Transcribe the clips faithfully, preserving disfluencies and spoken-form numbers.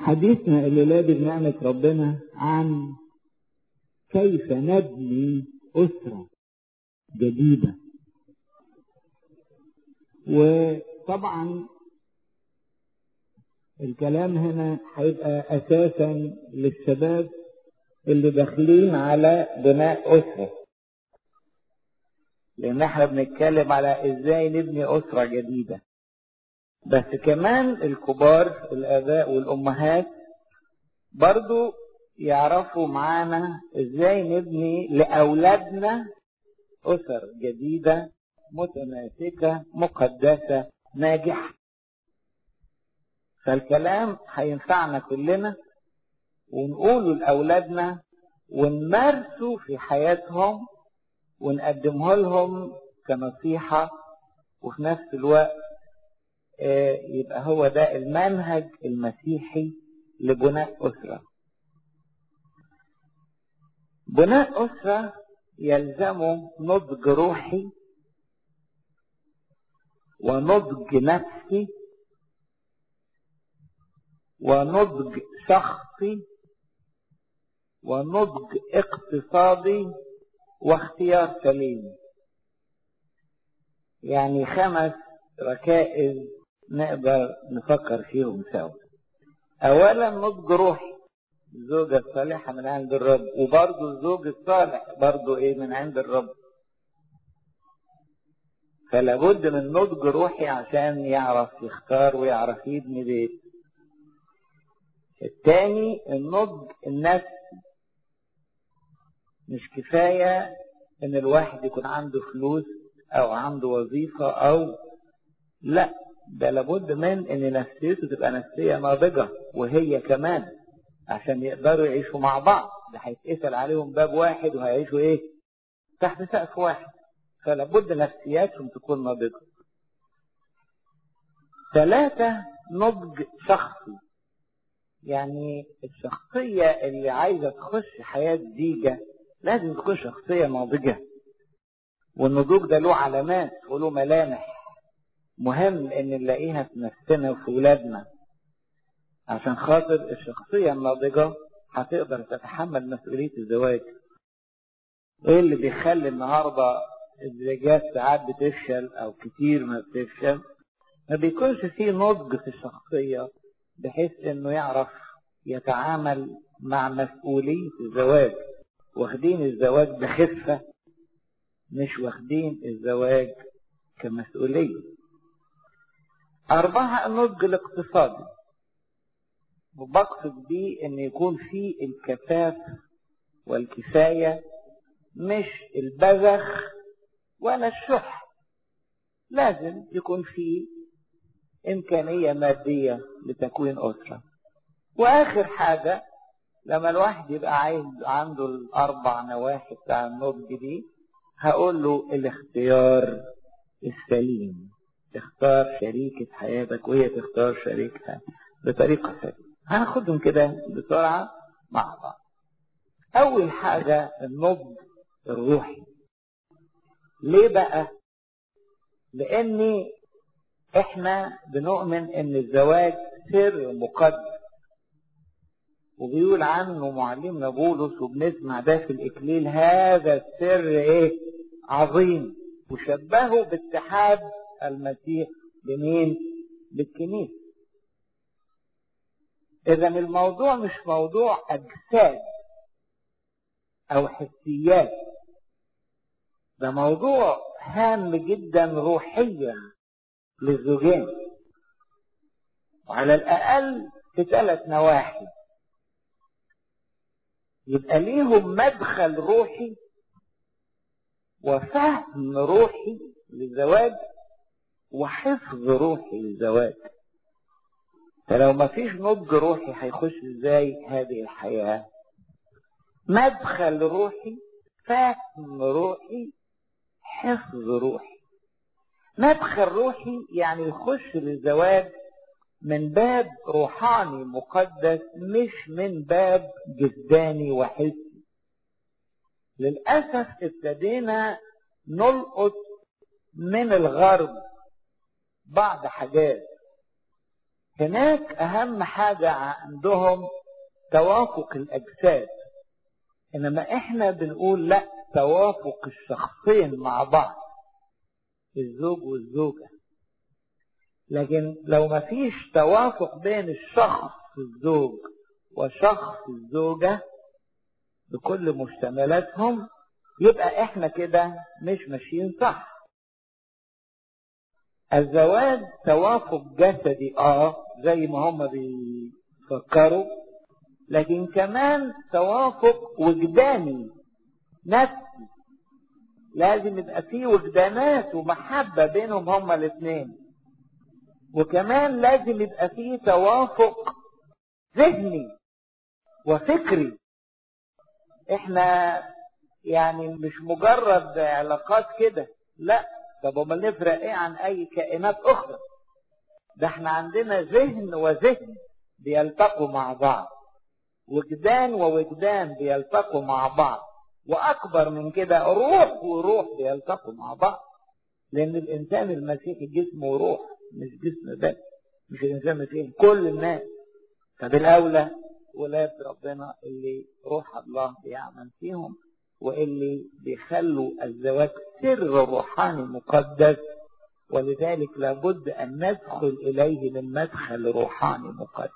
حديثنا الليلة دي بنعمة ربنا عن كيف نبني أسرة جديدة. وطبعا الكلام هنا هيبقى أساسا للشباب اللي داخلين على بناء أسرة، لأن احنا بنتكلم على ازاي نبني أسرة جديدة. بس كمان الكبار الآباء والأمهات برضو يعرفوا معانا ازاي نبني لأولادنا أسر جديدة متماسكة مقدسة ناجحة. فالكلام هينفعنا كلنا ونقوله لأولادنا ونمارسه في حياتهم ونقدمه لهم كنصيحة، وفي نفس الوقت يبقى هو ده المنهج المسيحي لبناء أسرة. بناء أسرة يلزمه نضج روحي ونضج نفسي ونضج شخصي ونضج اقتصادي واختيار سليم. يعني خمس ركائز نقدر نفكر فيهم سوا. اولا نضج روحي، الزوجة الصالحة من عند الرب، وبرضو الزوج الصالح برضو ايه من عند الرب. فلا بد من نضج روحي عشان يعرف يختار ويعرف يبني بيت. الثاني النضج النفسي. مش كفاية ان الواحد يكون عنده فلوس او عنده وظيفة او لا، ده لابد من ان نفسيته تبقى نفسية ناضجة وهي كمان، عشان يقدروا يعيشوا مع بعض. ده هيتقفل عليهم باب واحد وهيعيشوا ايه تحت سقف واحد. فلابد نفسياتهم تكون ناضجة. ثلاثة نضج شخصي. يعني الشخصية اللي عايزة تخش حياة جديدة لازم تكون شخصية ناضجة، والنضوج ده له علامات وله ملامح مهم ان نلاقيها في نفسنا وفي ولادنا، عشان خاطر الشخصية الناضجة هتقدر تتحمل مسؤولية الزواج. ايه اللي بيخلي النهاردة الزواجات ساعات بتفشل او كتير ما بتفشل؟ ما بيكونش فيه نضج في الشخصية بحيث انه يعرف يتعامل مع مسؤولية الزواج. واخدين الزواج بخفة، مش واخدين الزواج كمسؤولية. أربعة النضج الاقتصادي، وبقصد بيه ان يكون فيه الكفاف والكفاية، مش البذخ ولا الشح. لازم يكون فيه إمكانية مادية لتكوين أسرة. وآخر حاجة لما الواحد يبقى عايز عنده الأربع نواحي بتاع النضج دي، هقول له الاختيار السليم. تختار شريكة حياتك وهي تختار شريكها بطريقة سليمة. هناخدهم كده بسرعة مع بعض. أول حاجة النضج الروحي. ليه بقى؟ لأن احنا بنؤمن ان الزواج سر مقدس، وبيقول عنه معلمنا بولس وبنسمع ده في الإكليل، هذا السر ايه عظيم، وشبهه باتحاد المسيح بمين؟ بالكنيسة. اذا الموضوع مش موضوع اجساد او حسيات، ده موضوع هام جدا روحيا للزوجين، وعلى الأقل في ثلاث نواحي. يبقى ليهم مدخل روحي وفهم روحي للزواج وحفظ روحي للزواج. فلو ما فيش نضج روحي هيخش ازاي هذه الحياة؟ مدخل روحي، فهم روحي، حفظ روحي. مدخل روحي يعني يخش للزواج من باب روحاني مقدس، مش من باب جسداني وحسي. للأسف ابتدينا نلقط من الغرب بعض حاجات هناك اهم حاجة عندهم توافق الاجساد، انما احنا بنقول لا، توافق الشخصين مع بعض، الزوج والزوجة. لكن لو ما فيش توافق بين الشخص الزوج وشخص الزوجة بكل مشتملاتهم، يبقى احنا كده مش ماشيين صح. الزواج توافق جسدي اه زي ما هم بيفكروا، لكن كمان توافق وجداني نفسي. لازم يبقى فيه وجدانات ومحبة بينهم هما الاثنين، وكمان لازم يبقى فيه توافق ذهني وفكري. احنا يعني مش مجرد علاقات كده، لا. طب وما نفرق ايه عن اي كائنات اخرى؟ ده احنا عندنا ذهن وذهن بيلتقوا مع بعض، وجدان ووجدان بيلتقوا مع بعض، واكبر من كده روح وروح بيلتقوا مع بعض. لان الانسان المسيحي جسم وروح، مش جسم بس، مش الانسان المسيحي، كل الناس. فبالاولى ولاد ربنا اللي روح الله بيعمل فيهم، واللي بيخلوا الزواج سر روحاني مقدس، ولذلك لابد ان ندخل اليه من مدخل روحاني مقدس.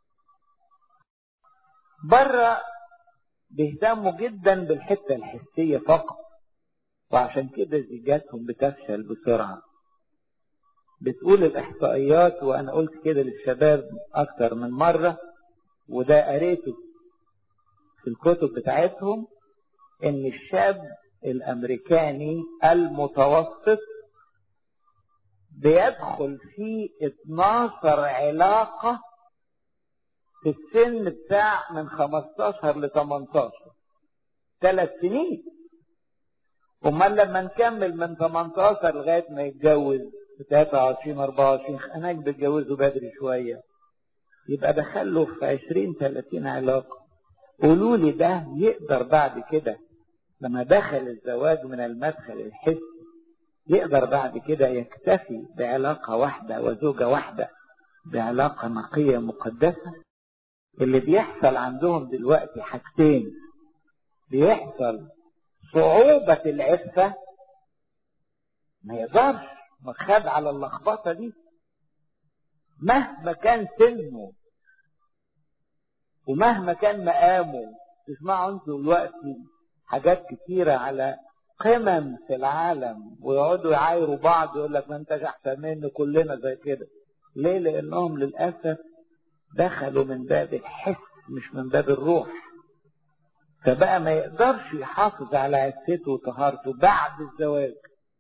بره بيهتموا جدا بالحته الحسيه فقط، وعشان كده زيجاتهم بتفشل بسرعه. بتقول الاحصائيات، وانا قلت كده للشباب اكتر من مره، وده قريته في الكتب بتاعتهم، ان الشاب الامريكاني المتوسط بيدخل في اتناشر علاقة في السن بتاع من خمستاشر ل تمنتاشر، ثلاث سنين. امال لما نكمل من تمنتاشر لغاية ما يتجوز في تلاتة وعشرين اربعة وعشرين، هناك بيتجوزوا بدري شوية، يبقى دخله في عشرين تلاتين علاقة. قولوا لي ده يقدر بعد كده لما دخل الزواج من المدخل الحسي، يقدر بعد كده يكتفي بعلاقة واحدة وزوجة واحدة بعلاقة نقية مقدسة؟ اللي بيحصل عندهم دلوقتي حاجتين. بيحصل صعوبة العفة، ما يقدرش، مخاد على اللخبطة دي مهما كان سنه ومهما كان مقامه. تسمعوا انتوا دلوقتي حاجات كتيرة على قمم في العالم، ويقعدوا يعايروا بعض، يقول لك ما انتش احسن مني، كلنا زي كده. ليه؟ لانهم للاسف دخلوا من باب الحس مش من باب الروح، فبقى ما يقدرش يحافظ على عفته وطهارته بعد الزواج.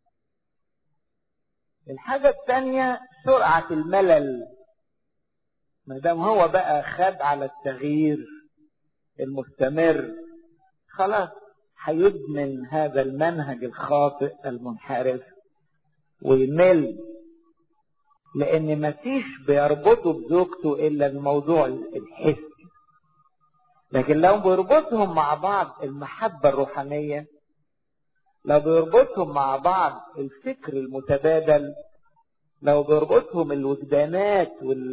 الحاجة الثانية سرعة الملل. ما دام هو بقى خد على التغيير المستمر، خلاص هيدمن هذا المنهج الخاطئ المنحرف ويمل، لان مفيش بيربطه بزوجته الا الموضوع الحسي. لكن لو بيربطهم مع بعض المحبة الروحانية، لو بيربطهم مع بعض الفكر المتبادل، لو بيربطهم الوجدانات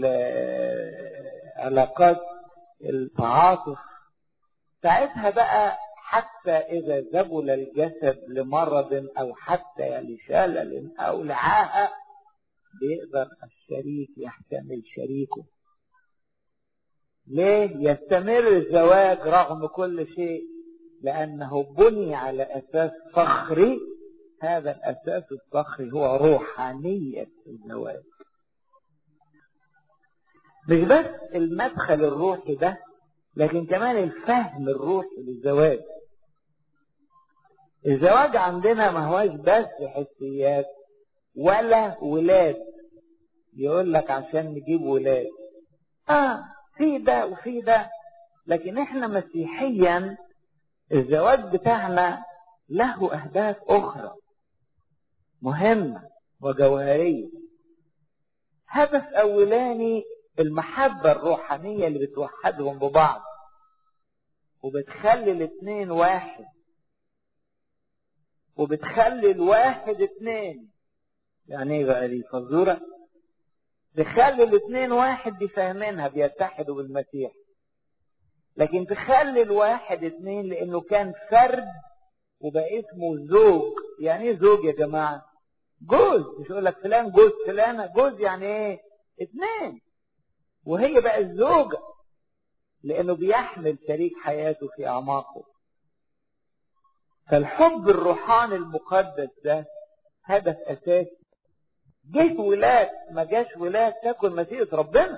والعلاقات التعاطف، ساعتها بقى حتى إذا ذبل الجسد لمرض أو حتى لشلل أو لعاهة، بيقدر الشريك يحتمل شريكه. ليه؟ يستمر الزواج رغم كل شيء، لأنه بني على أساس صخري. هذا الأساس الصخري هو روحانية الزواج. مش بس المدخل الروحي ده، لكن كمان الفهم الروحي للزواج. الزواج عندنا ما هوش بس حسيات ولا ولاد. يقول لك عشان نجيب ولاد، اه في ده وفي ده، لكن احنا مسيحيا الزواج بتاعنا له اهداف اخرى مهمة وجوهرية. هدف اولاني المحبة الروحانية اللي بتوحدهم ببعض وبتخلي الاثنين واحد، وبتخلي الواحد اثنين. يعني ايه بقى دي فزورة؟ تخلي الاثنين واحد دي فاهمينها بيتحدوا بالمسيح. لكن تخلي الواحد اثنين لانه كان فرد وبقى اسمه زوج. يعني ايه زوج يا جماعة؟ جوز. مش يقول لك فلان جوز فلانة. جوز يعني ايه؟ اثنين. وهي بقى الزوجة لانه بيحمل شريك حياته في اعماقه. فالحب الروحاني المقدس ده هدف اساسي. جيت ولاد ما جاش ولاد تكن مشيئة ربنا.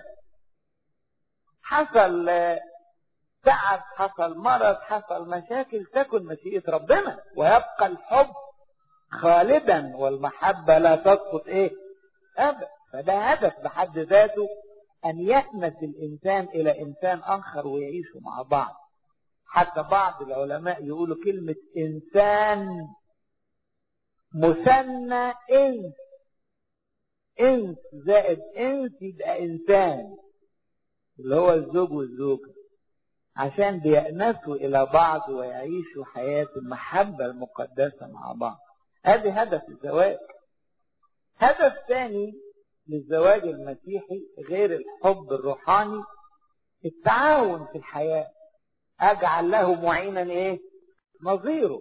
حصل تعب، حصل مرض، حصل مشاكل، تكن مشيئة ربنا ويبقى الحب خالدا والمحبة لا تسقط ايه ابدا. فده هدف بحد ذاته ان يأنس الانسان الى انسان اخر ويعيشوا مع بعض. حتى بعض العلماء يقولوا كلمة انسان مثنى انس. انس زائد انس يبقى انسان، اللي هو الزوج والزوجة، عشان بيأنسوا الى بعض ويعيشوا حياة المحبة المقدسة مع بعض. هذا هدف الزواج. هدف ثاني للزواج المسيحي غير الحب الروحاني التعاون في الحياة. اجعل له معينا ايه؟ نظيره.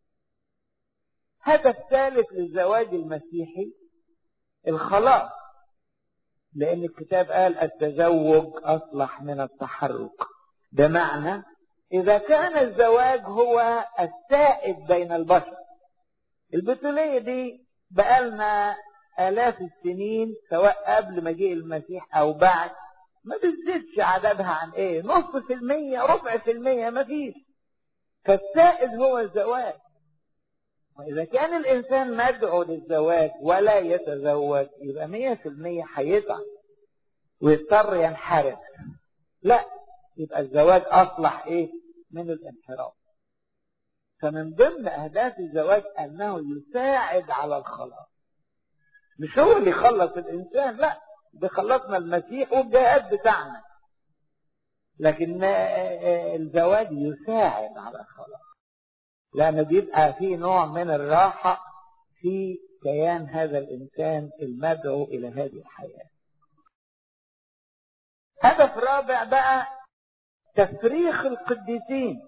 هدف ثالث للزواج المسيحي الخلاص، لان الكتاب قال التزوج اصلح من التحرك. بمعنى اذا كان الزواج هو السائد بين البشر، البتولية دي بقالنا آلاف السنين سواء قبل مجيء المسيح أو بعد، ما بتزيدش عددها عن إيه؟ نص في المية، ربع في المية، ما فيش. فالسائد هو الزواج. وإذا كان الإنسان مدعو للزواج ولا يتزوج يبقى مية في المية هيتعب ويضطر ينحرف. لا، يبقى الزواج أصلح إيه؟ من الانحراف. فمن ضمن أهداف الزواج أنه يساعد على الخلاص. مش هو اللي يخلص الإنسان، لا، بيخلصنا المسيح والجهاد بتاعنا. لكن الزواج يساعد على الخلاص، لأنه بيبقى فيه نوع من الراحة في كيان هذا الإنسان المدعو إلى هذه الحياة. هدف رابع بقى تفريخ القديسين.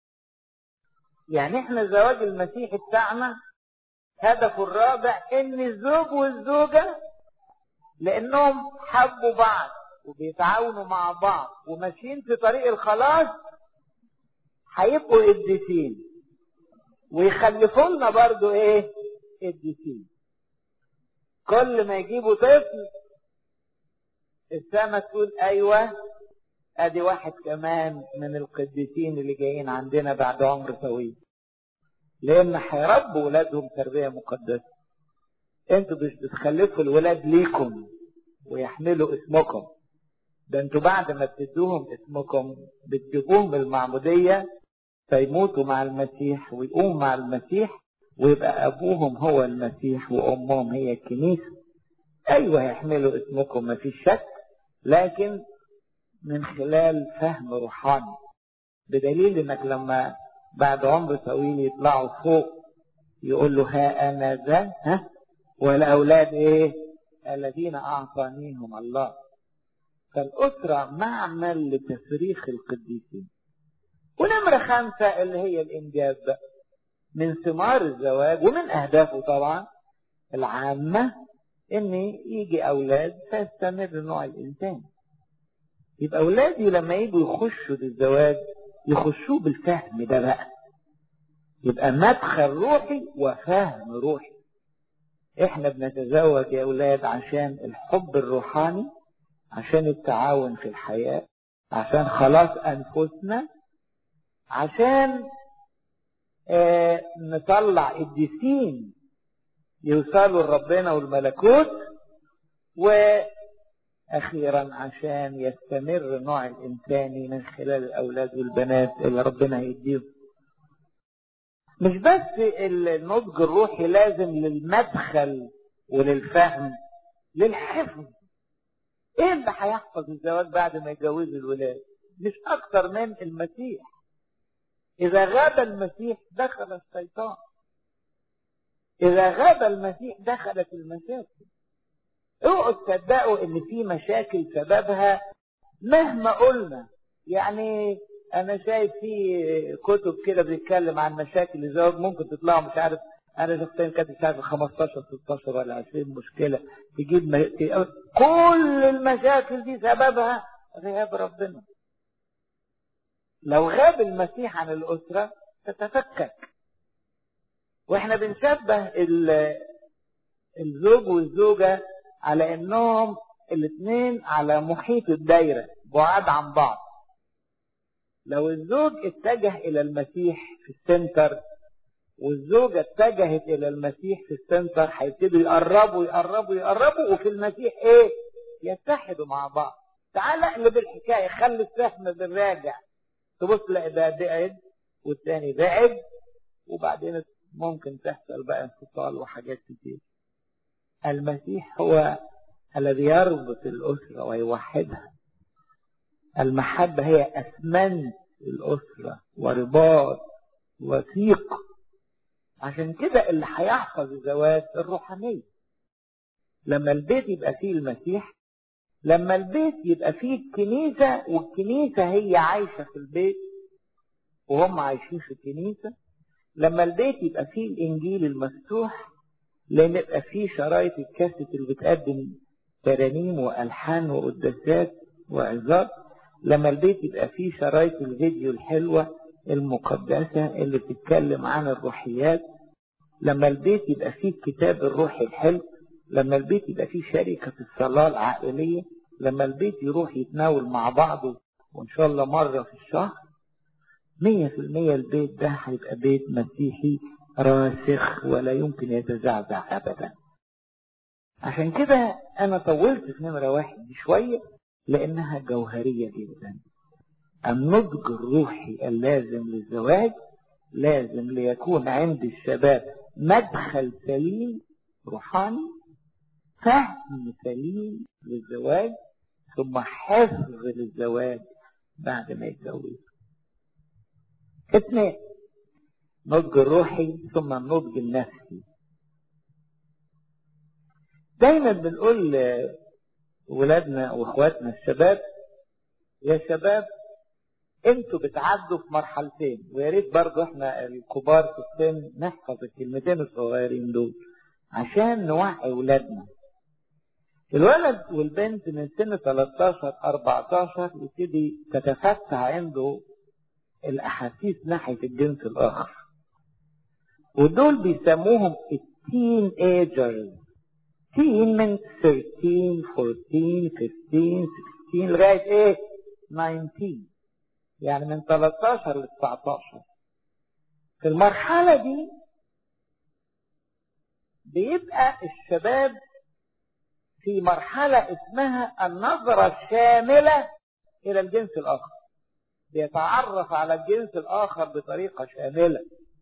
يعني احنا الزواج المسيحي بتاعنا هدفه الرابع ان الزوج والزوجة لانهم حبوا بعض وبيتعاونوا مع بعض وماشيين في طريق الخلاص هيبقوا قديسين ويخلفوا لنا برضو ايه؟ قديسين. كل ما يجيبوا طفل السما تقول ايوه ادي واحد كمان من القديسين اللي جايين عندنا بعد عمر طويل. لان هيربوا ولادهم تربية مقدسة. انتوا مش بتخلفوا الولاد ليكم ويحملوا اسمكم، ده انتوا بعد ما بتدوهم اسمكم بتجيبوهم المعمودية فيموتوا مع المسيح ويقوموا مع المسيح ويبقى ابوهم هو المسيح وامهم هي الكنيسة. ايوه يحملوا اسمكم ما فيش شك، لكن من خلال فهم روحاني. بدليل انك لما بعد عمر طويل يطلعوا فوق يقول له ها انا ذا ها والاولاد ايه؟ الذين اعطانيهم الله. فالاسرة معمل لتفريخ القديسين. ونمرة خمسة اللي هي الانجاب بقى. من ثمار الزواج ومن اهدافه طبعا العامة ان يجي اولاد فيستمر نوع الانسان. يبقى اولادي لما يجوا يخشوا للزواج يخشوا بالفهم ده بقى، يبقى مدخل روحي وفهم روحي. احنا بنتزوج يا اولاد عشان الحب الروحاني، عشان التعاون في الحياة، عشان خلاص انفسنا، عشان آه نطلع قديسين يوصلوا لربنا والملكوت، واخيرا عشان يستمر النوع الانساني من خلال الاولاد والبنات اللي ربنا يديهم. مش بس النضج الروحي لازم للمدخل وللفهم، للحفظ. ايه اللي هيحفظ الزواج بعد ما يتجوزوا الولاد؟ مش اكتر من المسيح. اذا غاب المسيح دخل الشيطان، اذا غاب المسيح دخلت المشاكل. اوعوا تصدقوا ان في مشاكل سببها مهما قلنا. يعني انا شايف في كتب كده بتتكلم عن مشاكل الزواج، ممكن تطلعوا مش عارف، انا شخصيا كاتب مش عارف خمستاشر ستاشر ولا عشرين مشكله تجيب م... كل المشاكل دي سببها غياب ربنا. لو غاب المسيح عن الاسره تتفكك. واحنا بنشبه الزوج والزوجه على انهم الاثنين على محيط الدايره بعاد عن بعض. لو الزوج اتجه الى المسيح في السنتر والزوجة اتجهت الى المسيح في السنتر، هيبتدوا يقربوا يقربوا يقربوا وفي المسيح ايه؟ يتحدوا مع بعض. تعال اقلب الحكاية، خلي السهم بالراجع، تبص تلاقي ده بعد والتاني بعد، وبعدين ممكن تحصل بقى انفصال وحاجات كتير. المسيح هو الذي يربط الأسرة ويوحدها. المحبة هي أسمنت الأسرة ورباط وثيق. عشان كده اللي هيحفظ الزواج الروحانية. لما البيت يبقى فيه المسيح، لما البيت يبقى فيه الكنيسة والكنيسة هي عايشة في البيت وهم عايشين في الكنيسة، لما البيت يبقى فيه الإنجيل المفتوح، لأن يبقى فيه شرايط الكاسيت اللي بتقدم ترانيم وألحان وقداسات وعظات، لما البيت يبقى فيه شرايط الفيديو الحلوة المقدسة اللي بتتكلم عن الروحيات، لما البيت يبقى فيه الكتاب الروحي الحلو، لما البيت يبقى فيه شركة الصلاة العائلية، لما البيت يروح يتناول مع بعضه وإن شاء الله مرة في الشهر، مية في المية البيت ده هيبقى بيت مسيحي راسخ ولا يمكن يتزعزع أبدا. عشان كده أنا طولت في نمرة واحد دي شوية لأنها جوهرية جدا. النضج الروحي اللازم للزواج لازم ليكون عند الشباب مدخل سليم روحاني، فهم سليم للزواج، ثم حفظ للزواج بعد ما يتجوز. اثنين، النضج الروحي ثم النضج النفسي. دايما بنقول ولادنا واخواتنا الشباب، يا شباب انتوا بتعدوا في مرحلتين، ويا ريت برضه احنا الكبار في السن نحفظ الكلمتين الصغيرين دول عشان نوعي ولادنا. الولد والبنت من سن تلتاشر اربعتاشر يبتدي تتفتح عنده الاحاسيس ناحيه الجنس الاخر، ودول بيسموهم التين ايجرز. تين من ثيرتين فورتين فيفتين سكستين لغايه ايه؟ ناينتين، يعني من تلتاشر ل تسعتاشر. في المرحله دي بيبقى الشباب في مرحله اسمها النظره الشامله الى الجنس الاخر، بيتعرف على الجنس الاخر بطريقه شامله،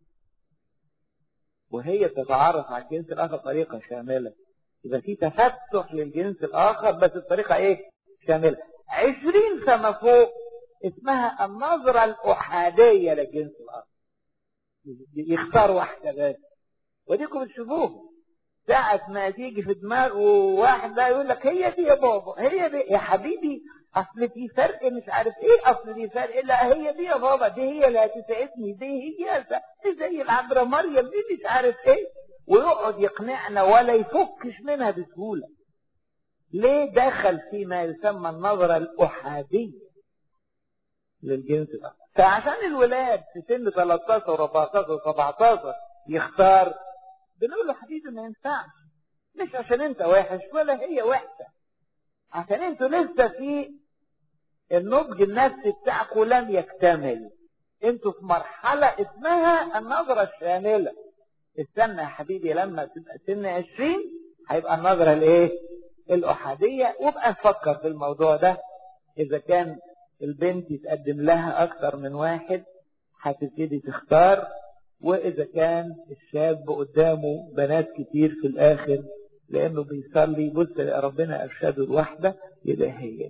وهي بتتعرف على الجنس الاخر بطريقه شامله. يبقى في تفتح للجنس الاخر بس بطريقه ايه؟ شامله. عشرين سنه فوق اسمها النظره الاحاديه للجنس الاخر، يختار واحده بس. وديكم بتشوفوه ساعة ما تيجي في دماغه واحد لا يقول لك هي دي يا بابا، هي دي يا حبيبي، اصل دي فرق مش عارف ايه، اصل دي فرق، لا هي دي يا بابا، دي هي اللي هتسعدني، دي هي دي زي العذراء مريم دي مش عارف ايه، ويقعد يقنعنا ولا يفكش منها بسهولة. ليه؟ دخل فيما يسمى النظرة الأحادية للجنس الآخر. فعشان الولاد في سن تلتاشر واربعتاشر وسبعتاشر يختار، بنقول له حبيبي ما ينفعش، مش عشان انت وحش ولا هي وحشة، عشان انتوا لسه في النضج النفسي بتاعكم لم يكتمل، انتوا في مرحلة اسمها النظرة الشاملة. استنى يا حبيبي لما تبقى سن عشرين هيبقى النظرة الايه؟ الأحادية، وابقى نفكر في الموضوع ده. اذا كان البنت يتقدم لها اكثر من واحد هتبتدي تختار، واذا كان الشاب قدامه بنات كتير في الاخر لانه بيصلي بص ربنا ارشده الواحدة يبقى هي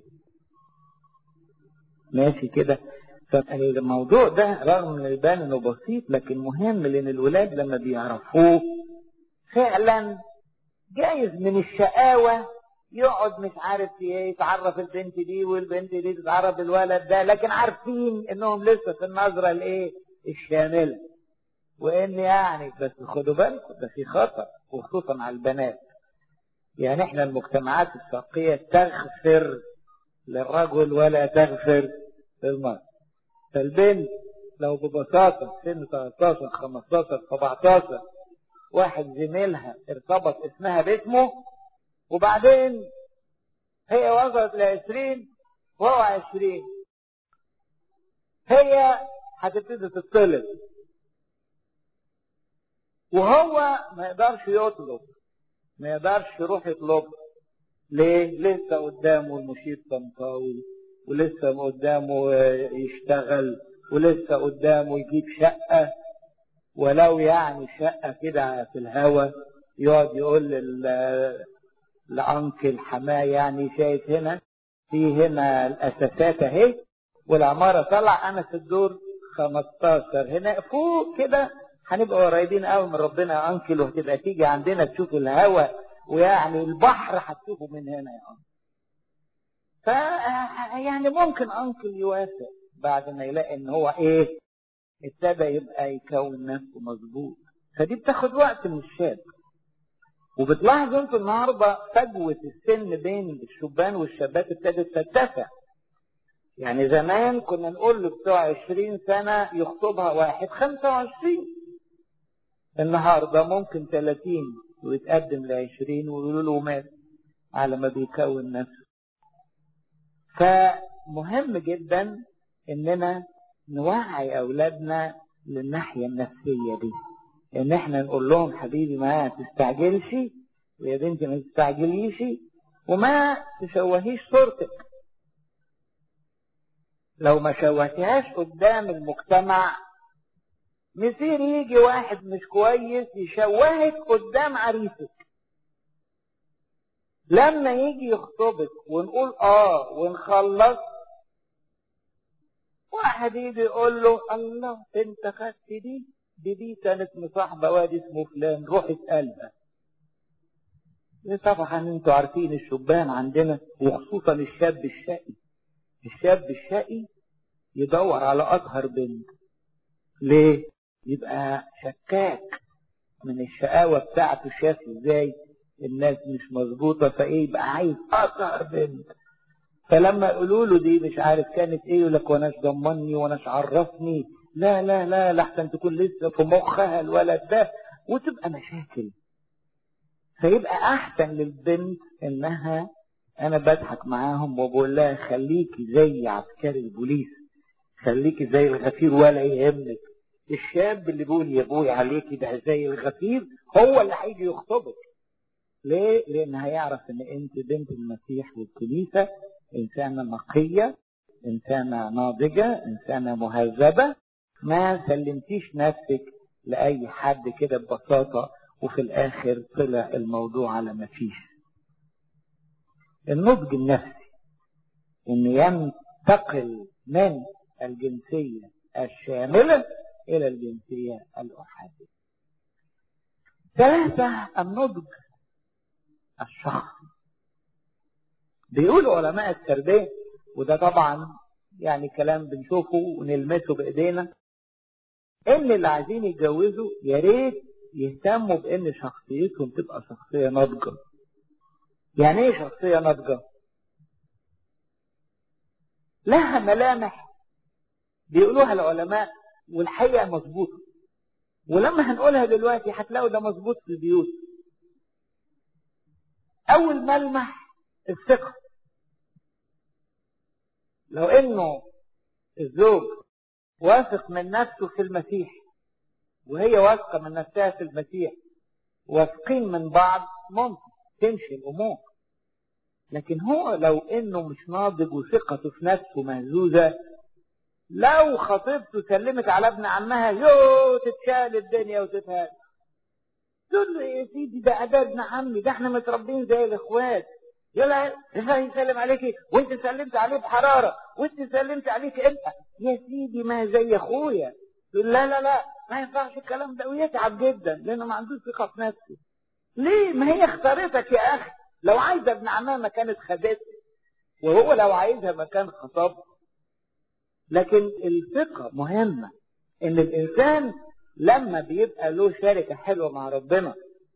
ماشي كده. فالموضوع ده رغم ان يبان انه بسيط لكن مهم، لان الولاد لما بيعرفوه فعلا جايز من الشقاوة يقعد مش عارف ايه، يتعرف البنت دي والبنت دي تتعرف الولد ده، لكن عارفين انهم لسه في النظرة الايه الشاملة. وان يعني بس خدوا بالكم ده في خطر، وخصوصا على البنات. يعني احنا المجتمعات الشرقية تغفر للرجل ولا تغفر للمرأة. فالبنت لو ببساطة سن تلتاشر خمستاشر سبعتاشر واحد زميلها ارتبط اسمها باسمه، وبعدين هي وصلت لعشرين وهو عشرين، هي هتبتدي تطلب وهو ما يقدرش يطلب، ما يقدرش يروح يطلب. ليه؟ لسه قدامه المشير طنطاوي، ولسه قدامه يشتغل، ولسه قدامه يجيب شقة، ولو يعني شقة كده في الهوا يقعد يقول لأنكل حماه يعني شايف هنا في هنا الأساسات اهي والعمارة طلع أنا في الدور خمستاشر هنا فوق كده، هنبقى قريبين قوي من ربنا يا أنكل، وهتبقى تيجي عندنا تشوف الهوا ويعني البحر هتشوفه من هنا يا أنكل. ف يعني ممكن أنكل يوافق بعد ما يلاقي إن هو إيه ابتدى يبقى يكون نفسه مظبوط. فدي بتاخد وقت من الشاب. وبتلاحظوا انتوا النهارده فجوة السن بين الشبان والشابات ابتدت ترتفع. يعني زمان كنا نقول له بتوع عشرين سنة يخطبها واحد خمسة وعشرين، النهارده ممكن ثلاثين ويتقدم لعشرين ويقولوا له مات على ما بيكون نفسه. فمهم جدا اننا نوعي اولادنا للناحية النفسية دي، ان احنا نقول لهم حبيبي ما تستعجلش، ويا بنتي ما تستعجليش، وما تشوهيش صورتك. لو ما شوهتهاش قدام المجتمع مثير يجي واحد مش كويس يشوهك قدام عريسك. لما يجي يخطبك ونقول اه ونخلص، واحد يجي يقول له الله انت خدت دي دي دي كانت مصاحبة واد اسمه فلان، روح اسألها. طبعا انتوا عارفين الشبان عندنا وخصوصا الشاب الشقي، الشاب الشقي يدور على اطهر بنت. ليه؟ يبقى شكاك من الشقاوة بتاعته، شاف ازاي الناس مش مظبوطة، فايه يبقى عايز اطهر بنت. فلما يقولوا له دي مش عارف كانت ايه، يقول لك واناش ضمني واناش عرفني، لا لا لا لحسن تكون لسه في مخها الولد ده، وتبقى مشاكل. فيبقى احسن للبنت انها انا بضحك معاهم وبقول لها خليكي زي عسكري البوليس، خليكي زي الغفير ولا يهمك. الشاب اللي بيقول يا ابوي عليكي ده زي الغفير هو اللي هيجي يخطبك. ليه؟ لان هيعرف ان انت بنت المسيح والكنيسة، انسانة نقية، انسانة ناضجة، انسانة مهذبة، ما سلمتيش نفسك لأي حد كده ببساطة وفي الآخر طلع الموضوع على ما فيش. النضج النفسي إنه ينتقل من الجنسية الشاملة إلى الجنسية الأحادية. ثلاثة، النضج الشخصي. بيقولوا علماء التربية، وده طبعا يعني كلام بنشوفه ونلمسه بإيدينا، إن اللي عايزين يتجوزوا يا ريت يهتموا بإن شخصيتهم تبقى شخصية ناضجة. يعني إيه شخصية ناضجة؟ لها ملامح بيقولوها العلماء والحقيقة مظبوطة، ولما هنقولها دلوقتي هتلاقوا ده مظبوط في البيوت. أول ملمح الثقة. لو إنه الزوج واثق من نفسه في المسيح وهي واثقة من نفسها في المسيح، واثقين من بعض، ممكن تمشي الأمور. لكن هو لو إنه مش ناضج وثقته في نفسه مهزوزة، لو خطيبته سلمت على ابن عمها يو تتشال الدنيا وتتهاد. تقول له يا سيدي ده ده ابن عمي، ده احنا متربين زي الاخوات، يلا يسلم عليكي وانت سلمت عليه بحرارة وانت سلمت عليك انت يا سيدي ما زي اخويا. تقول لا لا لا ما ينفعش الكلام ده، ويتعب جدا لانه ما عندوش ثقة في نفسه. ليه؟ ما هي اختارتك يا اخي، لو عايزة ابن عمها ما كانت خدته، وهو لو عايزها ما كان خطبها. لكن الثقة مهمة، ان الانسان لما بيبقى له شركة حلوة مع ربنا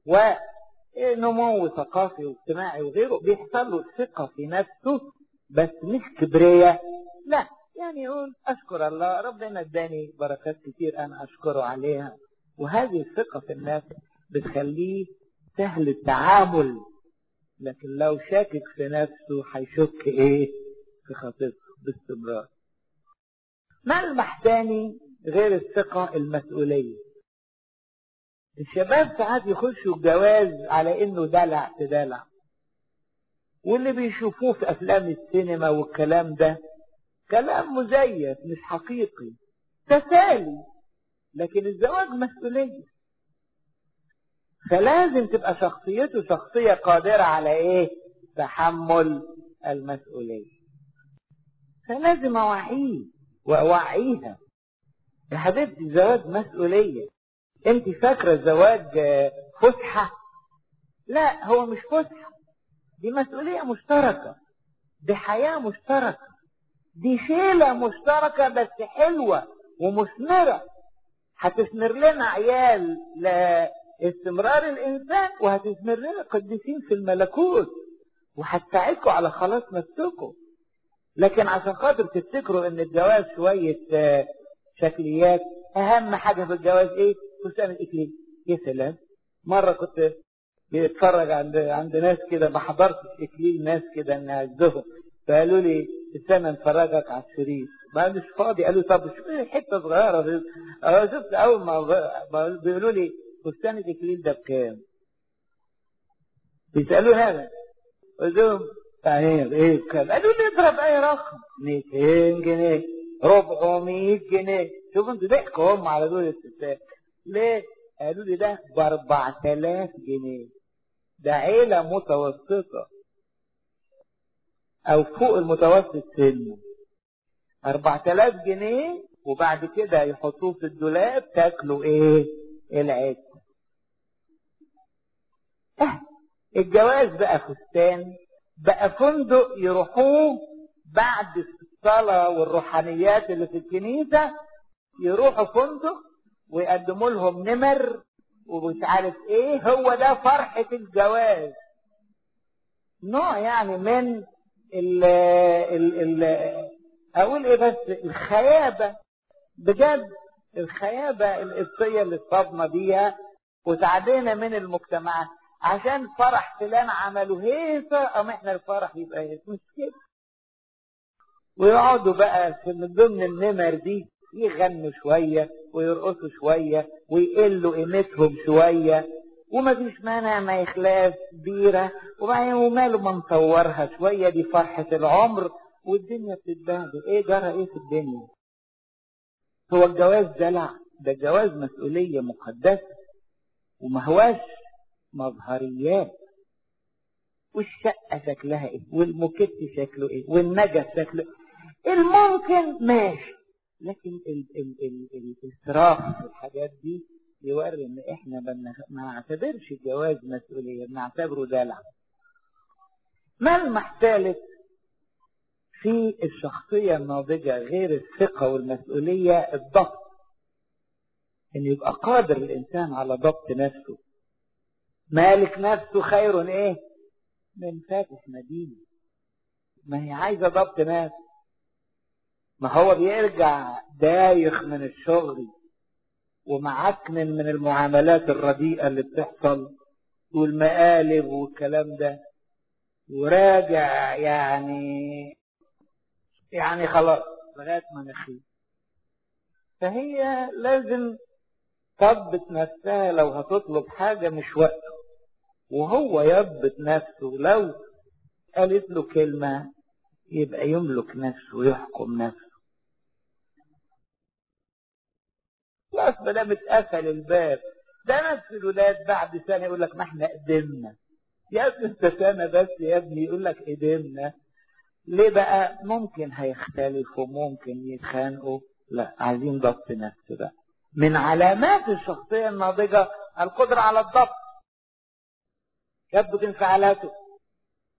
ونمو ثقافي واجتماعي وغيره، بيحصل له ثقة في نفسه، بس مش كبرية، لا، يعني يقول اشكر الله، ربنا اداني بركات كتير انا اشكره عليها. وهذه الثقة في النفس بتخليه سهل التعامل. لكن لو شاكك في نفسه هيشك ايه؟ في خطيبته باستمرار. ملمح تاني غير الثقة، المسؤولية. الشباب ساعات يخشوا الجواز على انه دلع تدلع، واللي بيشوفوه في افلام السينما والكلام ده كلام مزيف مش حقيقي، تسالي. لكن الزواج مسؤولية، فلازم تبقى شخصيته شخصية قادرة على ايه؟ تحمل المسؤولية. فلازم اوعيه واوعيها، يا حبيبتي الزواج مسؤولية. انت فاكرة الزواج فسحة؟ لا، هو مش فسحة، دي مسؤولية مشتركة، دي حياة مشتركة، دي شيلة مشتركة بس حلوة ومثمرة، هتثمر لنا عيال لاستمرار الإنسان، وهتثمر لنا قديسين في الملكوت، وهتساعدكم على خلاص نفسكم. لكن عشان خاطر تفتكروا ان الجواز شوية شكليات، اهم حاجة في الجواز ايه؟ فستان الاكليل. يا سلام، مرة كنت بيتفرج عند عند ناس كده، ما حضرتش اكليل ناس كده نعزهم، فقالوا لي استنى نفرجك على الشريط، ما مش فاضي. قالوا طب شو حته صغيره. انا شفت اول ما بيقولوا لي فستان الاكليل ده بكام، بيسالوني انا، قلت لهم يعني ايه بكام؟ قالوا لي اضرب اي رقم، مئتين جنيه، أربعمية جنيه. شوفوا انتوا ضحكوا هم على دول الستات ليه؟ قالوا لي ده ب أربعة آلاف جنيه. ده عيله متوسطه او فوق المتوسط سن، أربعة آلاف جنيه، وبعد كده يحطوه في الدولاب تاكلوا ايه؟ العيش. اه الجواز بقى فستان، بقى فندق يروحوه بعد الصلاة والروحانيات اللي في الكنيسة، يروحوا فندق ويقدموا لهم نمر ومش عارف ايه. هو ده فرحة الجواز، نوع يعني من ال ال ال اقول ايه بس الخيابة، بجد الخيابة القبطية اللي اتصابنا بيها وتعدينا من المجتمعات عشان فرح فلان عملوا هيصة، ام احنا الفرح يبقى هيصة، مش كده. ويقعدوا بقى في من ضمن النمر دي يغنوا شوية ويرقصوا شوية ويقلوا قيمتهم شوية، وما فيش مانع ما يخلاف بيرة، وماله ما نصورها شوية، دي فرحة العمر، والدنيا بتتبهدل. ايه جرى ايه في الدنيا؟ هو الجواز دلع؟ ده الجواز مسؤولية مقدسة، وما هواش مظهريات. والشقة شكلها ايه، والموكيت شكله ايه، والنجف شكله ايه، الممكن ماشي، لكن ال ال ال الاسراف في الحاجات دي يوري ان احنا ما نعتبرش الجواز مسؤولية، بنعتبره دلع. ملمح ثالث في الشخصية الناضجة غير الثقة والمسؤولية، الضبط، ان يبقى قادر الانسان على ضبط نفسه. مالك نفسه خير ايه من فاتح مدينة. ما هي عايزة ضبط نفس. ما هو بيرجع دايخ من الشغل ومعكنن من المعاملات الرديئة اللي بتحصل والمقالب والكلام ده، وراجع يعني يعني خلاص لغاية ما نخيل. فهي لازم تضبط نفسها لو هتطلب حاجة مش وقته، وهو يضبط نفسه. لو قالت له كلمة يبقى يملك نفسه ويحكم نفسه. خلاص بلا متقفل الباب. ده نفس الولاد بعد سنة يقول لك ما احنا قدمنا. يا ابني انت سنة بس يا ابني يقول لك قدمنا. ليه بقى؟ ممكن هيختلفوا، ممكن يتخانقوا، لا عايزين ضبط نفس بقى. من علامات الشخصية الناضجة القدرة على الضبط، يضبط انفعالاته،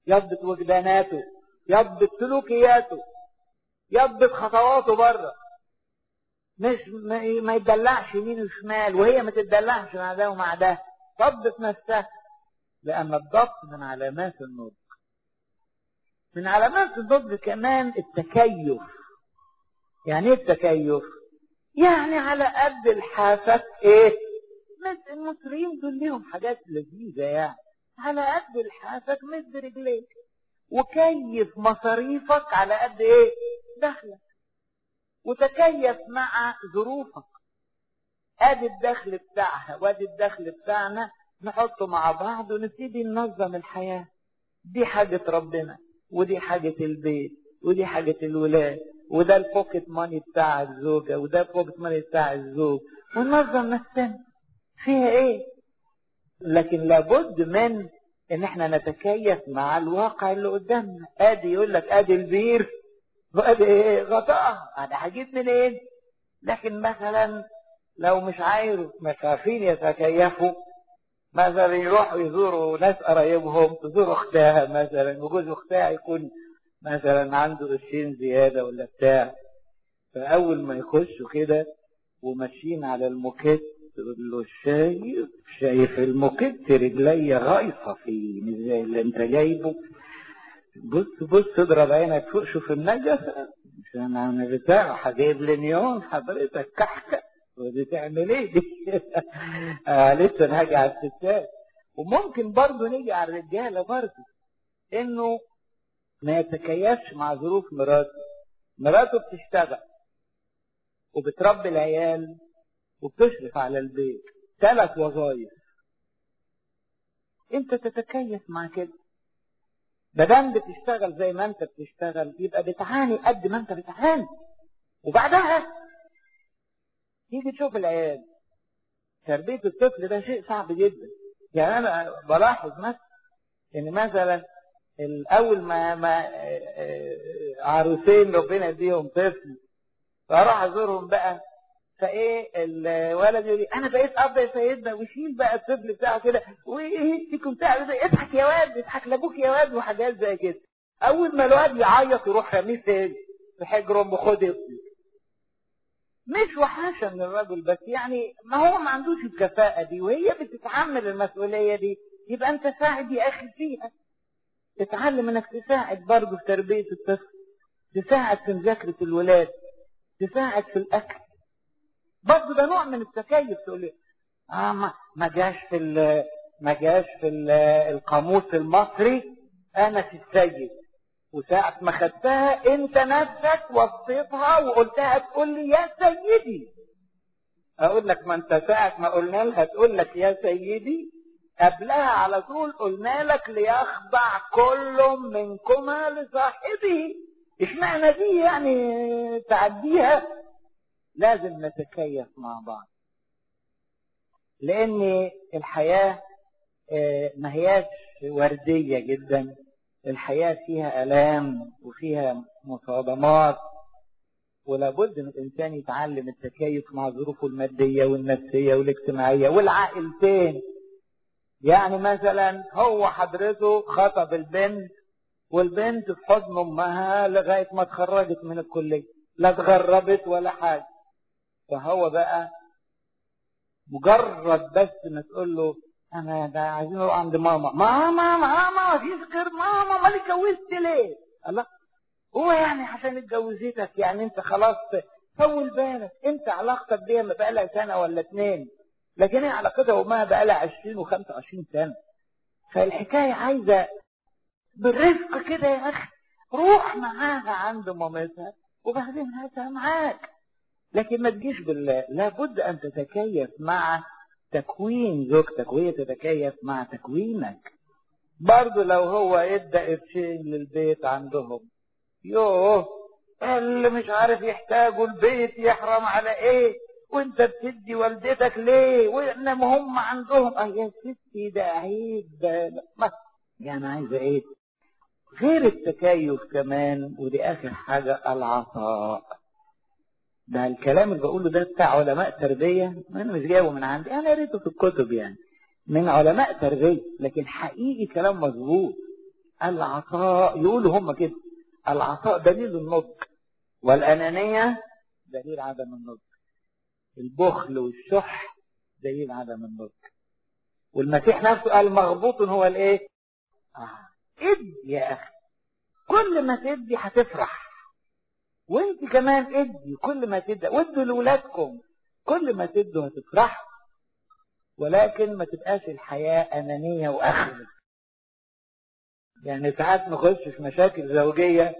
يضبط وجداناته، يضبط سلوكياته، يضبط خطواته بره، مش ما يتدلعش يمين وشمال وهي ما تتدلعش مع ده ومع ده، تضبط نفسها. لأن الضبط من علامات النضج. من علامات النضج كمان التكيف. يعني ايه التكيف؟ يعني على قد الحافة ايه؟ المصريين دول ليهم حاجات لذيذة يعني. على قد الحافة مد رجليك، وكيف مصاريفك على قد ايه؟ دخلك، وتكيف مع ظروفك. ادي الدخل بتاعها وادي الدخل بتاعنا، نحطه مع بعض ونبتدي ننظم الحياة. دي حاجة ربنا، ودي حاجة البيت، ودي حاجة الولاد، وده البوكيت ماني بتاع الزوجة، وده البوكيت ماني بتاع الزوج، وننظم نفسنا. فيها ايه؟ لكن لابد من ان احنا نتكيف مع الواقع اللي قدامنا. ادي يقول لك ادي البير وادي ايه غطاها، انا هجيب منين إيه؟ لكن مثلا لو مش عايز مش عارفين يتكيفوا، مثلا يروحوا يزوروا ناس قرايبهم، تزور اختها مثلا، وجوز اختها يكون مثلا عنده قرشين زياده ولا بتاع، فاول ما يخشوا كده وماشيين على الموكيت تقول له شايف شايف الموكيت رجلي غايصه فيه مش زي اللي انت جايبه، بص بص اضرب عينك فوق شوف النجفه، مش انا بتاع هجيب لي نيون حضرتك كحكه ودي تعمل ايه دي؟ آه لسه نهاجي على الستات. وممكن برضه نيجي على الرجاله برضه، انه ما يتكيفش مع ظروف مراته. مراته بتشتغل وبتربي العيال وبتشرف على البيت، ثلاث وظائف. انت تتكيف مع كده. بدل بتشتغل زي ما انت بتشتغل يبقى بتعاني قد ما انت بتعاني. وبعدها تيجي تشوف العيال، تربية الطفل ده شيء صعب جدا. يعني انا بلاحظ مثلا ان مثلا الاول ما ما عروسين ربنا يديهم طفل، فاروح ازورهم بقى، فايه الولد يقول لي انا بقيت اب يا سيدنا، ويشيل بقى الطفل بتاعه كده ويهتكم بتاعه زي اضحك يا واد اضحك لابوك يا واد وحاجات زي كده. اول ما الواد يعيط يروح رميه فين؟ في حجر امه، خد ابني. مش وحاشة من الرجل، بس يعني ما هو ما عندوش الكفاءة دي، وهي بتتحمل المسؤولية دي، يبقى انت ساعد يا اخي فيها. تتعلم انك تساعد برضه في تربية الطفل، تساعد في مذاكرة الولاد، تساعد في الاكل. برضه ده نوع من التكيف. تقول لي اه ما ما جاش في ما جاش في القاموس المصري انا في السيد، وساعة ما خدتها انت نفسك وصيتها وقلتها تقول لي يا سيدي. اقول لك ما انت ساعة ما قلنا لها تقول لك يا سيدي، قبلها على طول قلنا لك ليخضع كل منكما لصاحبه. اشمعنى دي يعني تعديها؟ لازم نتكيف مع بعض، لان الحياة ما هياش وردية جدا. الحياة فيها آلام وفيها مصادمات، ولابد ان الانسان يتعلم التكيف مع ظروفه المادية والنفسية والاجتماعية والعائلتين. يعني مثلا هو حضرته خطب البنت، والبنت في حضن امها لغاية ما اتخرجت من الكلية، لا اتغربت ولا حاجة. فهو بقى مجرد بس ما تقول له انا ده عايزين نروح عند ماما، ماما ماما مفيش غير ماما، ما اتجوزت ليه؟ الله، هو يعني عشان اتجوزتك يعني انت خلاص طول بالك؟ انت علاقتك بيها ما بقالها سنه ولا اتنين، لكن هي علاقتها وما بقالها عشرين وخمسة وعشرين سنه. فالحكايه عايزه بالرفق كده يا اخي، روح معاها عند مامتها وبعدين هاتها معاك، لكن ما تجيش بالله. لابد ان تتكيف مع تكوين زوجتك وهي تتكيف مع تكوينك. برضو لو هو ادى قرشين للبيت عندهم، يوه اللي مش عارف يحتاجوا البيت يحرم على ايه، وانت بتدي والدتك ليه، وانما هم عندهم اه يا ستي ده عيب ده ما يعني عايزه ايه غير التكيف كمان. ودي اخر حاجه، العطاء. ده الكلام اللي بقوله ده بتاع علماء تربية، انا مش جايبه من عندي، انا قريته في الكتب يعني من علماء تربية، لكن حقيقي كلام مظبوط. العطاء، يقولوا هم كده، العطاء دليل النضج، والأنانية دليل عدم النضج، البخل والشح دليل عدم النضج. والمسيح نفسه قال مغبوط هو الايه؟ آه. ادي يا اخي، كل ما تدي هتفرح، وانت كمان ادي كل ما تدي، وادوا لولادكم كل ما تدوا هتفرحوا، ولكن ما تبقاش الحياة أنانية وأخذ. يعني ساعات نخش في مشاكل زوجية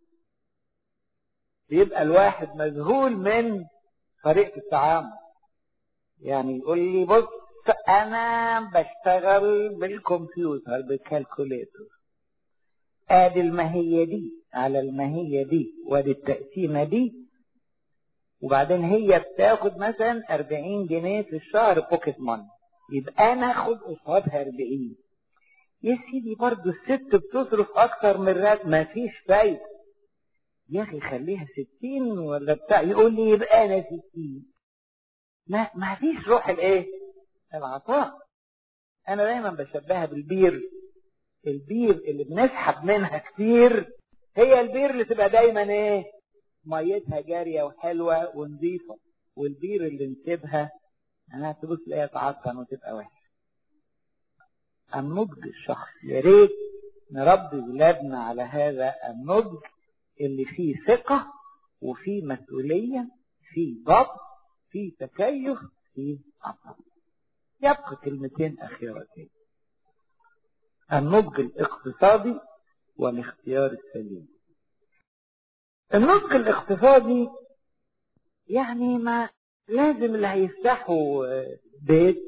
بيبقى الواحد مذهول من طريقة التعامل. يعني يقول لي بص أنا بشتغل بالكمبيوتر بالكالكوليتر، ادي الماهية دي على الماهية دي وادي التقسيمة دي، وبعدين هي بتاخد مثلا أربعين جنيه في الشهر بوكيت ماني، يبقى انا اخد قصادها أربعين. يا سيدي برضو الست بتصرف اكتر من الراتب، ما فيش فايدة يا اخي، خليها ستين ولا بتاع، يقول لي يبقى انا ستين. لا، ما فيش روح الايه؟ العطاء. انا دايما بشبهها بالبير، البير اللي بنسحب منها كتير هي البير اللي تبقى دايما ايه؟ ميتها جارية وحلوة ونظيفة، والبير اللي نسيبها انا تبص تلاقيها تعطن وتبقى وحشة. النضج الشخصي، يا ريت نربي ولادنا على هذا النضج اللي فيه ثقة وفيه مسؤولية، فيه ضبط، فيه تكيف، فيه عطاء. يبقى كلمتين أخيرتين: النضج الاقتصادي والاختيار السليم. النضج الاقتصادي يعني ما لازم اللي هيفتحوا بيت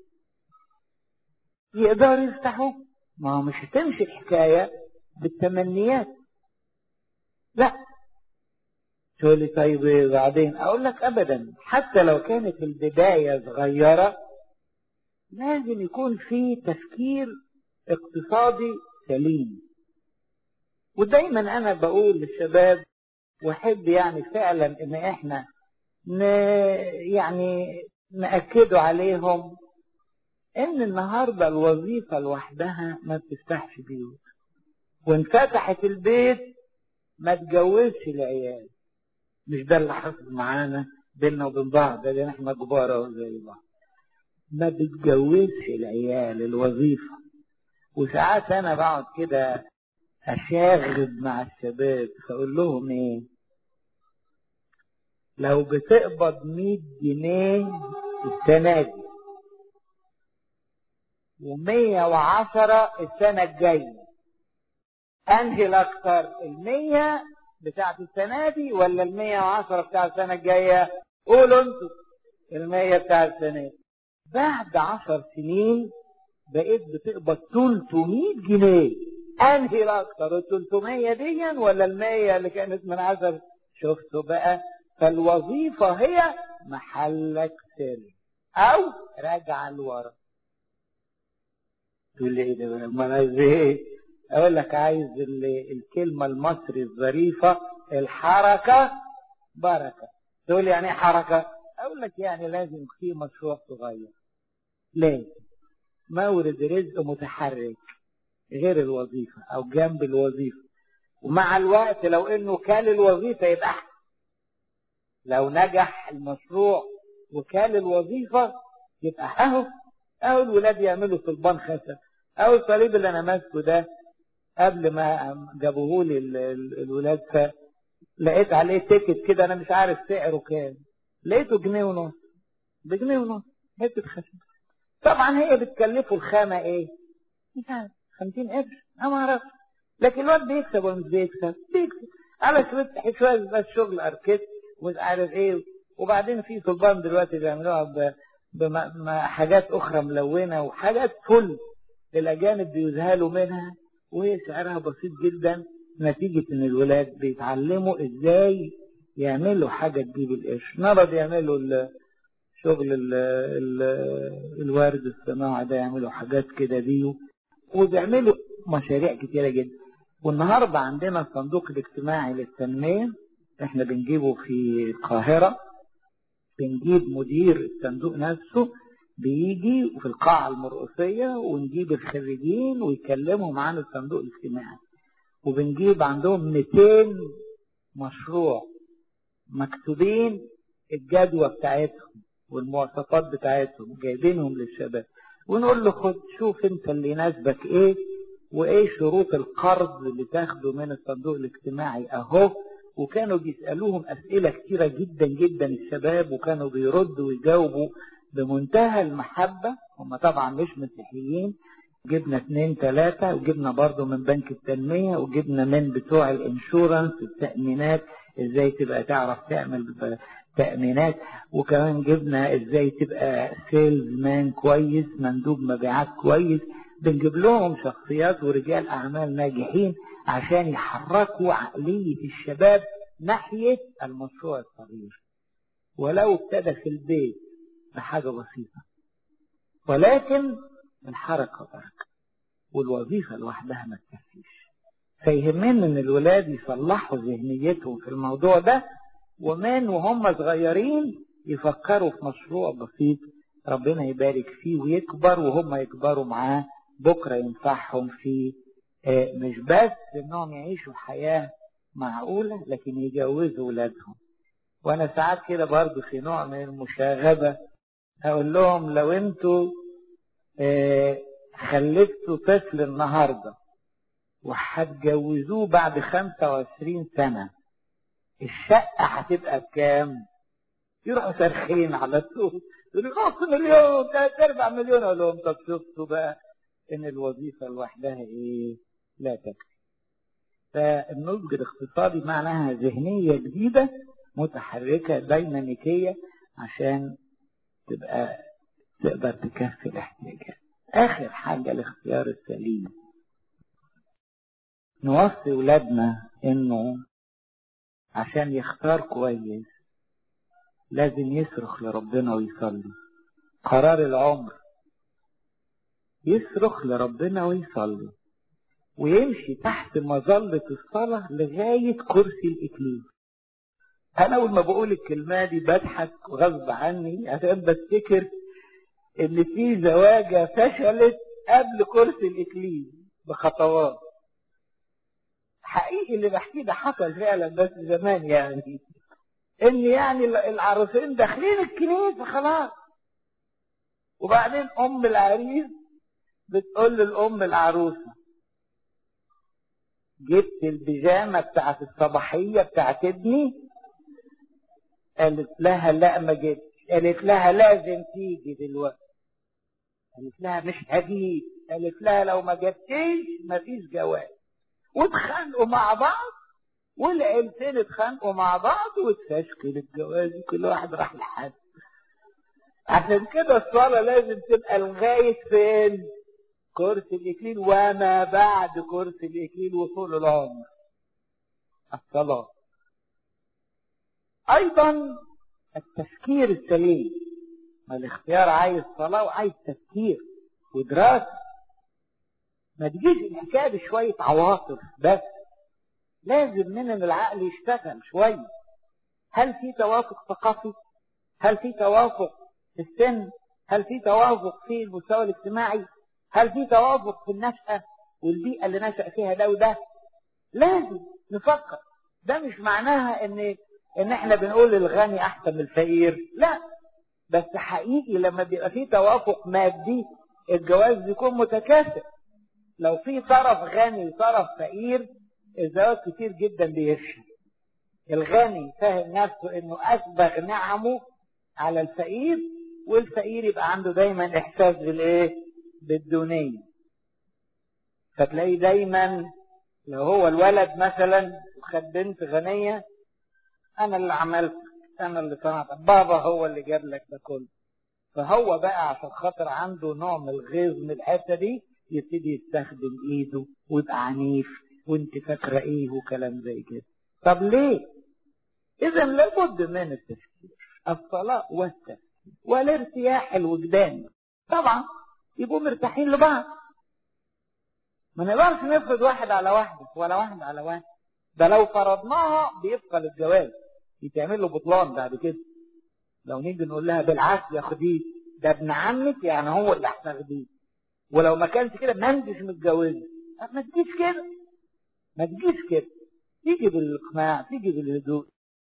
يقدروا يفتحوه، ما هو مش هتمشي الحكاية بالتمنيات. لا، تقول لي طيب بعدين اقول لك ابدا، حتى لو كانت البداية صغيرة لازم يكون في تفكير اقتصادي سليم. ودايما انا بقول للشباب واحب يعني فعلا ان احنا ن... يعني نأكدوا عليهم ان النهاردة الوظيفة لوحدها ما بتفتحش بيوت، وان فتحت البيت ما تجوزش العيال. مش ده اللي حصل معانا بيننا وبين بعض، ده اللي احنا كبار زي بعض، ما بتجوزش العيال الوظيفة. وساعات انا بقعد كده اشاغب مع الشباب فاقول لهم ايه، لو بتقبض مية جنيه السنة دي ومية وعشرة السنة الجاية، انهي الاكثر؟ المية بتاعت السنة دي ولا المية وعشرة بتاعت السنة الجاية؟ قولوا انتوا. المية بتاعت السنة دي. بعد عشر سنين بقيت بتقبض تلتمية جنيه، انهي الاكثر؟ التلتمية دي ولا المية اللي كانت من عشر؟ شفتوا بقى؟ فالوظيفة هي محلك سر او راجع لورا. تقول لي ايه ده بقى؟ ما عايز ايه؟ اقول لك عايز الكلمة المصري الظريفة، الحركة بركة. تقول لي يعني ايه حركة؟ اقول لك يعني لازم في مشروع صغير، لازم مورد رزق متحرك غير الوظيفة او جنب الوظيفة، ومع الوقت لو انه كان الوظيفة يبقى احسن. لو نجح المشروع وكان الوظيفة يبقى اهو اهو الولاد يعملوا صلبان خشب، اهو الصليب اللي انا ماسكه ده قبل ما جابوهولي الولاد فلقيت عليه تيكت كده، انا مش عارف سعره كام، لقيته جنيه ونص، بجنيه ونص حته خشب. طبعا هي بتكلفه الخامة ايه؟ مش عارف خمسين قرش، انا ما اعرفش، لكن الواد بيكسب ولا مش بيكسب؟ بيكسب على شويه شويه بس شغل اركيت ومش عارف ايه. وبعدين في صلبان دلوقتي بيعملوها بحاجات اخرى ملونه وحاجات فل الاجانب بيذهلوا منها، وهي سعرها بسيط جدا، نتيجه ان الولاد بيتعلموا ازاي يعملوا حاجه تجيب القرش. نرى يعملوا شغل ال ال الورد الصناعي ده، يعملوا حاجات كده دي، وبيعملوا مشاريع كتيرة جدا. والنهاردة عندنا الصندوق الاجتماعي للتنمية، احنا بنجيبه في القاهرة، بنجيب مدير الصندوق نفسه بيجي في القاعة المرقصية ونجيب الخريجين ويكلمهم عن الصندوق الاجتماعي، وبنجيب عندهم مئتين مشروع مكتوبين الجدوى بتاعتهم والمواصفات بتاعتهم وجايبينهم للشباب، ونقول له خد شوف انت اللي يناسبك ايه وايه شروط القرض اللي تاخده من الصندوق الاجتماعي اهو. وكانوا بيسألوهم اسئلة كتيرة جدا جدا الشباب، وكانوا بيردوا ويجاوبوا بمنتهى المحبة. هم طبعا مش مسيحيين، جبنا اثنين ثلاثة، وجبنا برضو من بنك التنمية، وجبنا من بتوع الانشورنس التأمينات ازاي تبقى تعرف تعمل تأمينات، وكمان جبنا ازاي تبقى سيلز مان كويس، مندوب مبيعات كويس. بنجيب لهم شخصيات ورجال اعمال ناجحين عشان يحركوا عقلية الشباب ناحية المشروع الصغير، ولو ابتدى في البيت بحاجة بسيطة، ولكن الحركة بركة والوظيفة لوحدها ما تكفيش. فيهمنا ان الولاد يصلحوا ذهنيتهم في الموضوع ده، ومن وهم صغيرين يفكروا في مشروع بسيط ربنا يبارك فيه ويكبر وهم يكبروا معاه بكرة ينفعهم فيه، مش بس انهم يعيشوا حياة معقولة لكن يجوزوا ولادهم. وانا ساعات كده برضو في نوع من المشاغبة اقول لهم لو انتوا خلفتوا طفل النهاردة وهتجوزوه بعد خمسة وعشرين سنة الشقة هتبقى بكام؟ يروحوا صارخين على طول يقولوا نص مليون ثلاث اربع مليون. اقول لهم طب شفتوا بقى ان الوظيفة لوحدها ايه لا تكفي. فالنضج الاقتصادي معناها ذهنية جديدة متحركة ديناميكية عشان تبقى تقدر تكفي الاحتياجات. اخر حاجة الاختيار السليم. نوصي ولادنا انه عشان يختار كويس لازم يصرخ لربنا ويصلي. قرار العمر يصرخ لربنا ويصلي ويمشي تحت مظلة الصلاة لغاية كرسي الإكليل. أنا أول ما بقول الكلمة دي بضحك غصب عني عشان بفتكر إن في زواجة فشلت قبل كرسي الإكليل بخطوات. حقيقي اللي بحكيه ده حصل فعلا بس زمان، يعني إن يعني العروسين داخلين الكنيسة خلاص، وبعدين أم العريس بتقول للأم العروسة جبت البيجامة بتاعت الصباحية بتاعت ابني؟ قالت لها لا ما جبتش. قالت لها لازم تيجي دلوقتي. قالت لها مش هجيب. قالت لها لو ما جبتيش مفيش جواز. واتخانقوا مع بعض والعيلتين اتخانقوا مع بعض واتفشكل الجواز وكل واحد راح لحد. عشان كده الصلاة لازم تبقى لغاية فين؟ كرسي الإكليل وما بعد كرسي الإكليل وطول العمر الصلاة. أيضا التفكير السليم. الاختيار عايز صلاة وعايز تفكير ودراسة. ما تجيش الحكاية بشوية عواطف بس، لازم من العقل يشتغل شوية. هل في توافق ثقافي؟ هل في توافق في السن؟ هل في توافق في المستوى الاجتماعي؟ هل في توافق في النشأة والبيئة اللي نشأ فيها ده وده؟ لازم نفكر. ده مش معناها ان ان احنا بنقول الغني احسن من الفقير، لا، بس حقيقي لما بيبقى في توافق مادي الجواز بيكون متكافئ. لو في طرف غني وطرف فقير الزواج كتير جدا بيفشل. الغني فاهم نفسه انه اسبغ نعمه على الفقير، والفقير يبقى عنده دايما احساس بالايه؟ بالدونية. فتلاقي دايما لو هو الولد مثلا وخد بنت غنية، انا اللي عملت، انا اللي صنعت، بابا هو اللي جاب لك ده كله. فهو بقى عشان خاطر عنده نوع من الغيظ من الحته دي يبتدي يستخدم ايده ويبقى عنيف وانت فاكره ايه وكلام زي كده. طب ليه؟ اذا لابد من التفكير، الصلاة والتفكير والارتياح الوجداني. طبعا يبقوا مرتاحين لبعض. ما نقدرش نفرض واحد على واحدة ولا واحد على واحد. ده لو فرضناها بيبقى الجواز يتعمل له بطلان بعد كده. لو نيجي نقول لها بالعكس يا خديج ده ابن عمك يعني هو اللي هتاخديه، ولو ما كانش كده ما انتش متجوزه. ما تجيش كده، ما تجيش كده، تيجي بالاقناع، تيجي بالهدوء.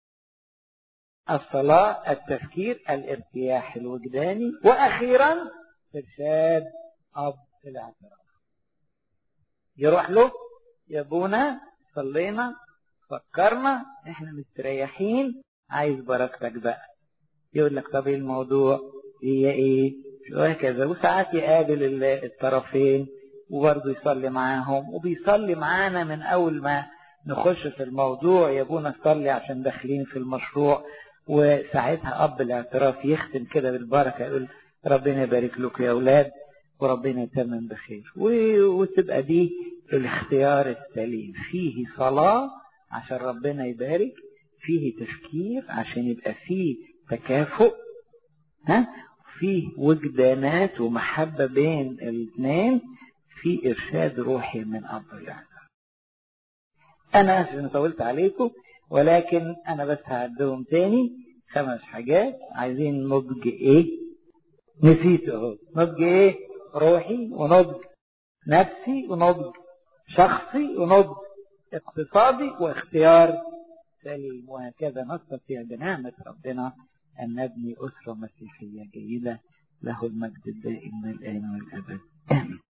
الصلاة، التفكير، الارتياح الوجداني، واخيرا ارشاد اب الاعتراف. يروح له يا ابونا صلينا فكرنا احنا مستريحين، عايز بركتك بقى. يقول لك طب ايه الموضوع، هي ايه وهكذا. وساعات يقابل الطرفين وبرضه يصلي معاهم، وبيصلي معانا من اول ما نخش في الموضوع. يا ابونا صلي عشان داخلين في المشروع. وساعتها اب الاعتراف يختم كده بالبركه، يقول ربنا يبارك لكم يا اولاد وربنا يتمم بخير. وتبقى دي الاختيار السليم، فيه صلاة عشان ربنا يبارك، فيه تفكير عشان يبقى فيه تكافؤ، ها، فيه وجدانات ومحبة بين الاثنين، في ارشاد روحي من اب الاعتراف. انا اسف ان طولت عليكم، ولكن انا بس هعدهم تاني خمس حاجات. عايزين نضج ايه؟ نسيت اهو. نضج ايه؟ روحي، ونضج نفسي، ونضج شخصي، ونضج اقتصادي، واختيار سليم. وهكذا نستطيع بنعمة ربنا أن نبني أسرة مسيحية جيدة. له المجد الدائم من الآن والأبد. آمين.